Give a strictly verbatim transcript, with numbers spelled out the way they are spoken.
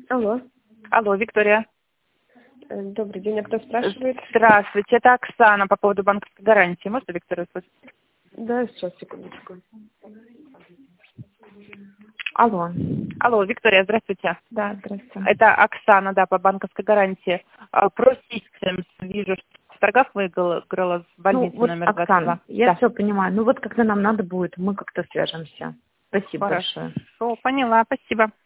Алло. Алло, Виктория. Э, Добрый день, а кто спрашивает? Здравствуйте, это Оксана по поводу банковской гарантии. Можно, Виктория, слышать? Да, сейчас, секундочку. Алло. Алло, Виктория, здравствуйте. Да, здравствуйте. Это Оксана, да, по банковской гарантии. А, Про Systems вижу, что в торгах выиграла в Ну, больнице вот, номер двадцать Оксана, два. я Да. все понимаю. Ну, вот когда нам надо будет, мы как-то свяжемся. Спасибо большое. Хорошо, поняла, спасибо.